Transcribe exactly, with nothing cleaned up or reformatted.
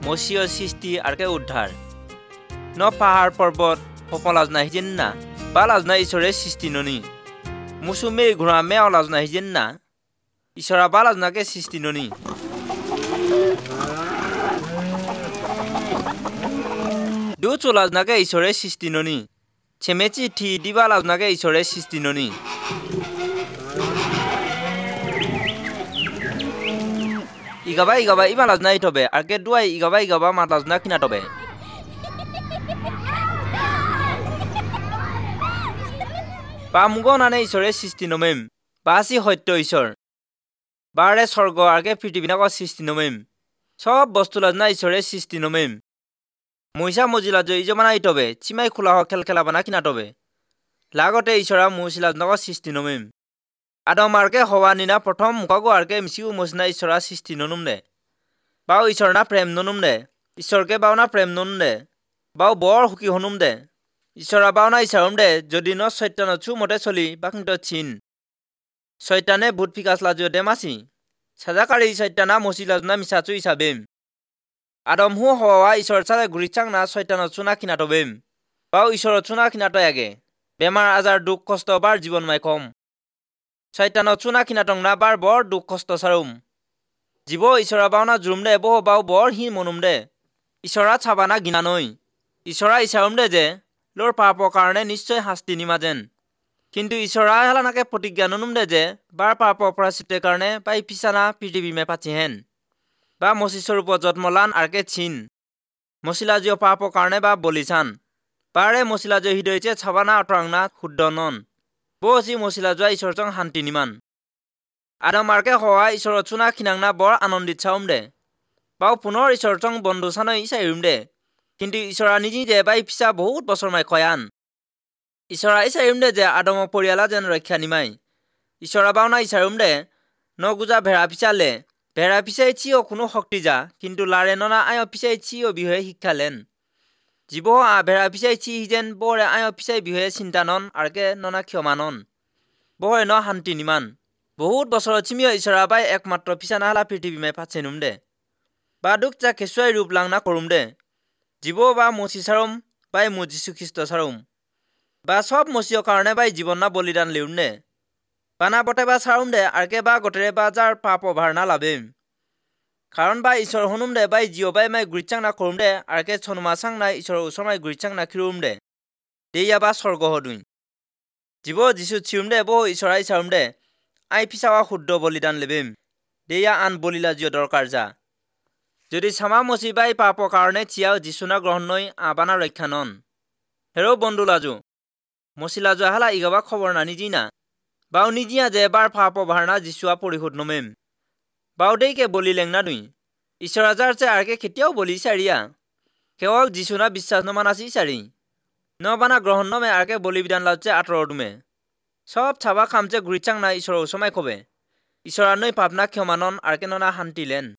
মসিয় সৃষ্টি আরকে উদ্ধার ন পাহাড় পর্বত হপলাজনা হিজেন না বালাজনা ঈশ্বরের সৃষ্টি ননি মুসুমে ঘোড়া মেয়াও লাজনা হিজেন না ঈশ্বরা বালাজনাকে সৃষ্টি ননি দু চলাজনাকে ঈশ্বরের সৃষ্টি ননি ছেমেচি ঠি দিবা লাজনাকে ঈশ্বরের সৃষ্টি ননি ইগাবা ইগাবা ইবা লাজনা ইতবে আরকে দুয়াই ইগাবা ইগাবা মা লাজনা কিনা তবে বা মুগনানে ঈশ্বরের সৃষ্টি নমেম বাসি সত্য ঈশ্বর বারে স্বর্গ আরকে পৃথিবীনাক সৃষ্টি নমেম সব বস্তু লাজনা ঈশ্বরের সৃষ্টি নমেম মহিষা মজিলা জয় ইজমানা ইতবে চিমাই খোলা খেল খেলা বানা কিনা তবে লাগতে ঈশ্বরা মহিলাজনক সৃষ্টি নমেম আদম আরকে হওয়া নিনা প্রথম মুখাগো আরকে মিছিউ মসিনা ঈশ্বরা সৃষ্টি ননুম দে বাও ঈশ্বর না প্রেম ননুম দে ঈশ্বরকে বাও না প্রেম ননুম দে বাও বর হুকি হনুম দে ঈশ্বরা বাও না ইচ্ছারম দে যদি ন শৈতান ছু মতে চলি বাকিন্ত চিন শৈতানে ভূত ফিকাসলা জয় দে মাসি সাজাকারি শৈতানা মসিলাজনা মিসাচু ইসাবেম আদম হু হওয়া ঈশ্বর সাথে গুরিচাং না শৈতান চুনা কিনা তবেম বাও ঈশ্বর চুনা কিনা তয়াগে বেমার আজার দুঃখ কষ্ট বার জীবন মাই কম শৈতান চুনা কিনা টং না বার বর দুঃখ কষ্ট সারুম জীব ঈশ্বরা বাও না জুম দে বহ বাও বর হি মনুম দে ঈশ্বরা ছাবানা গিনা নই ঈশ্বরা ইচ্ছারম দে যে লোর পাপর কারণে নিশ্চয় শাস্তি নিমা যেন কিন্তু ঈশ্বরা হেলানাকে প্রতিজ্ঞা ননুম দে যে বার পাপর প্রায়শ্চিত্তের কারণে বাই পিছানা পৃথিবী মে পাচি হেন বা মসিস্বরূপ জন্মলান আরকে ছিন মসিলাজিও পাপর কারণে বা বলিছান বারে মসিলাজ হৃদয়চে ছাবানা অটরাংনা শুদ্ধ নন বসি মসিলাজোয়া ঈশ্বরচং শান্তি নিমান আদম আরকে হওয়া ঈশ্বর চুনা খিনাংনা বৰ আনন্দিত চাউম দে বাও পুনৰ ঈশ্বরচং বন্ধু সানই ইসাইম দে কিন্তু ঈশ্বরা নিজে যে বাই পিছা বহুত বছর মাই কয়ান ঈশ্বরা ইসাইম দে যে আদম পরিয়ালা যেন রক্ষা নিমাই ঈশ্বরা বাও না ইসাইম দে নগুজা ভেড়া পিছালে ভেড়া পিছাই চিও কোনো শক্তি যা কিন্তু লারে ননা আয় পিছাই চিও বিষয়ে শিক্ষালেন জীব আ ভেড়া পিছাই চি হিজেন বরে আয় পিছাই বিষয়ে চিন্তা নন আরকে ননা ক্ষমানন বহে ন শান্তি নিমান বহুত বছর চিমিও ঈশ্বরা বাই একমাত্র পিছা নাহালা পৃথিবী মে পাচেনুম দে বা দুখ যা কেঁচুয়াই রূপ লাংনা করুম দে জীব বা মসি সারম বাই মু যীশু খ্রিস্ট সারম বা সব মসিও কারণে বাই জীবন না বলিদান লিউম দে বানা বটে বা সারম দে আরকে বা গটেরে বা যার পাপ অভার না লাভেম কারণ বা ঈশ্বর হনুম দে বাই জিও বাই মাই গুরিচাং না করুম দে আরকে ছনুমা সাং না ঈশ্বর উসর মাই গুরিচাং না খিরুম দে দেইয়া বা স্বর্গ হদুই জীব যীশু ছিউম দে বহ ঈশ্বরা ইসারম দে আই পিছাওয়া শুদ্ধ বলিদান লেবেম দেইয়া আন বলিলা জিও দরকার যা যদি সামা মসি বাই পাপর কারণে চিয়াও যিশুনা গ্রহণ নই আবানা রক্ষা নন হেরো বন্ধু লাজু মসিলাজু হালা ইগাবা খবর না নিজি না বাও নিজিয়া যে বার পাপ ভারনা যিশুয়া পরিশোধ নমেম বাও দেইকে বলি লেংনা দুই ঈশ্বর আজার চে আরকে কেতিয়াও বলি সারিয়া কেবল যিশুনা বিশ্বাস নমানাসি সারি নবানা গ্রহণ নমে আরকে বলি বিধান লাজে আতর দুমে সব ছাবা খামচে গুরিচাং না ঈশ্বর সময় কবে ঈশ্বরা নই পাপনা ক্ষমানন আরকে ননা শান্তি লেন